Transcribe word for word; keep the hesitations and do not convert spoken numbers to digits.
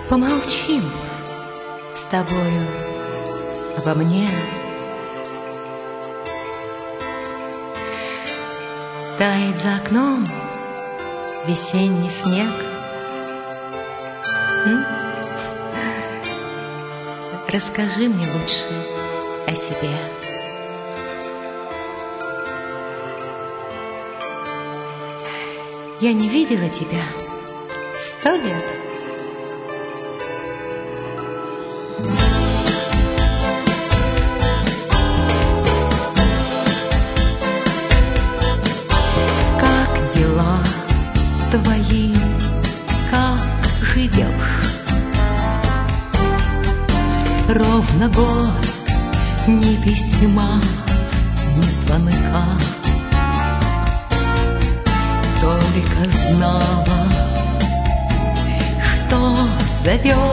Помолчим с тобою обо мне. Тает за окном весенний снег. М? Расскажи мне лучше о себе. Я не видела тебя сто лет. Как дела твои, как живешь? Ровно год ни письма, ни звонка. Только знала, что зовет